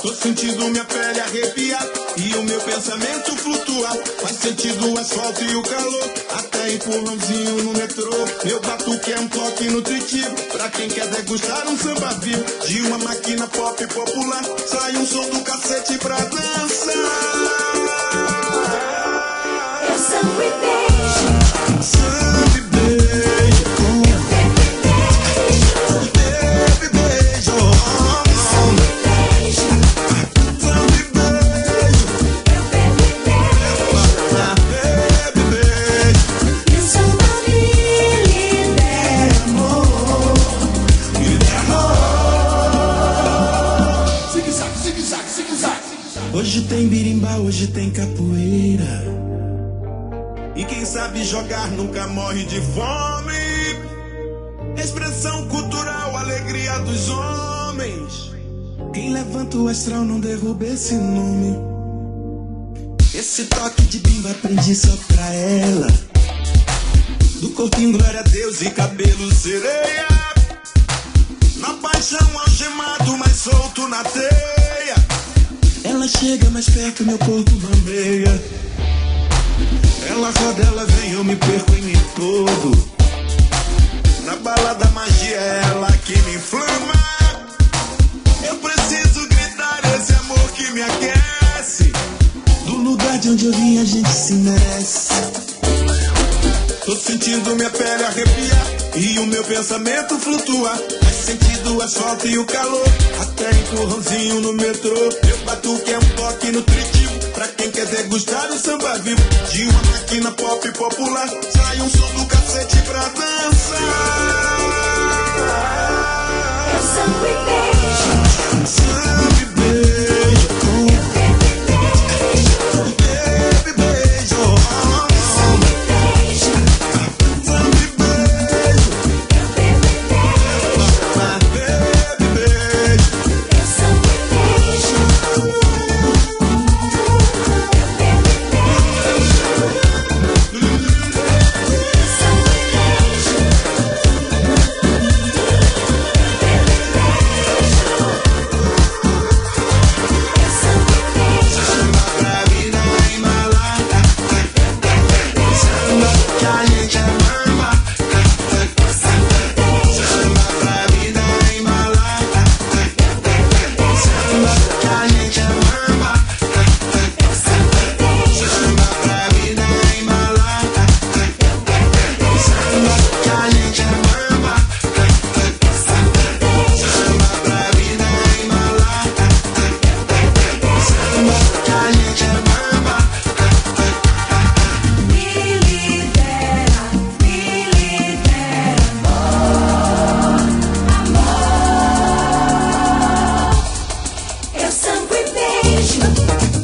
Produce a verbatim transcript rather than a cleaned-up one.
Tô sentindo minha pele arrepiar e o meu pensamento flutuar. Faz sentido o asfalto e o calor, até empurrãozinho no metrô. Meu batuque é um toque nutritivo pra quem quer degustar um samba vivo. De uma máquina pop popular sai um som do cacete pra dançar. Eu samba e beijo, samba e beijo, bebe beijo, samba e beijo, samba e beijo, bebe beijo. e o samba me libera amor, Me libera amor. Zigue-zague, zigue-zague, zigue-zague. Hoje tem birimbau, hoje tem capoeira. E quem sabe jogar nunca morre de fome. Expressão cultural, alegria dos homens. Quem levanta o astral não derruba esse nome. Esse toque de bimba aprendi só pra ela. Do corpinho glória a Deus e cabelo sereia. Na paixão algemado, mais solto na teia. Ela chega mais perto, meu corpo bambeia. Ela roda, ela vem, eu me perco em mim todo. Na balada magia é ela que me inflama. Eu preciso gritar esse amor que me aquece. Do lugar de onde eu vim a gente se merece. Tô sentindo minha pele arrepiar e o meu pensamento flutuar. Faz sentido o asfalto e o calor, até empurrãozinho no metrô. Meu batuque é um toque nutritivo pra quem quer degustar o samba vivo. De uma máquina pop popular sai um som do cacete pra dançar. eu samba e beijo, Samba e beijo, bebe beijo, samba e beijo, samba e beijo, bebe beijo. eu samba e beijo, Pra vida embalada, samba que a gente ama. Samba pra vida embalada, samba que a gente ama. Samba pra vida embalada, samba que a gente ama. Samba pra vida embalada, samba que a gente ama. me libera, me libera amor, amor. Eu samba e beijo.